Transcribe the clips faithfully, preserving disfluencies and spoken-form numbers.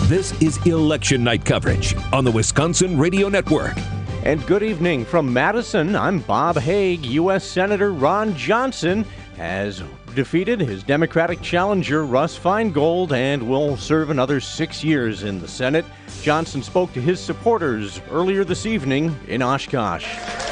This is Election Night coverage on the Wisconsin Radio Network. And good evening from Madison. I'm Bob Hague. U S Senator Ron Johnson has defeated his Democratic challenger Russ Feingold and will serve another six years in the Senate. Johnson spoke to his supporters earlier this evening in Oshkosh.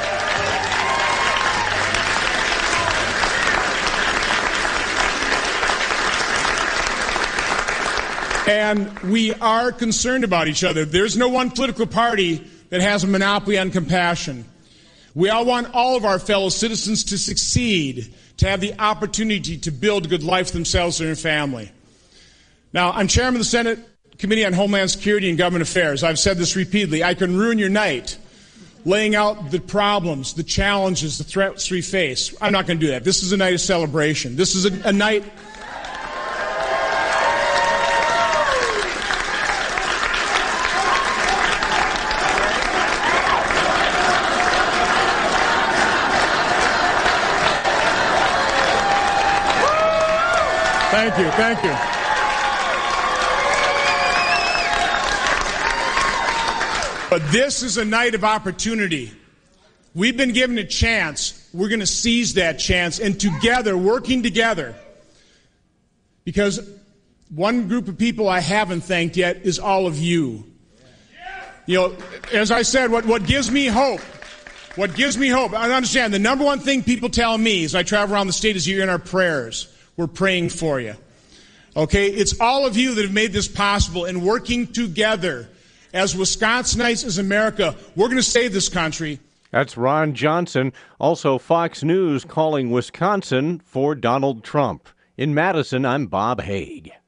And we are concerned about each other. There's no one political party that has a monopoly on compassion. We all want all of our fellow citizens to succeed, to have the opportunity to build a good life for themselves and their family. Now, I'm chairman of the Senate Committee on Homeland Security and Government Affairs. I've said this repeatedly. I can ruin your night laying out the problems, the challenges, the threats we face. I'm not going to do that. This is a night of celebration. This is a, a night... Thank you, thank you. But this is a night of opportunity. We've been given a chance. We're going to seize that chance, and together, working together, because one group of people I haven't thanked yet is all of you. You know, as I said, what, what gives me hope, what gives me hope, I understand the number one thing people tell me as I travel around the state is you're in our prayers. We're praying for you. Okay? It's all of you that have made this possible, and working together as Wisconsinites, as America, we're going to save this country. That's Ron Johnson. Also, Fox News calling Wisconsin for Donald Trump. In Madison, I'm Bob Hague.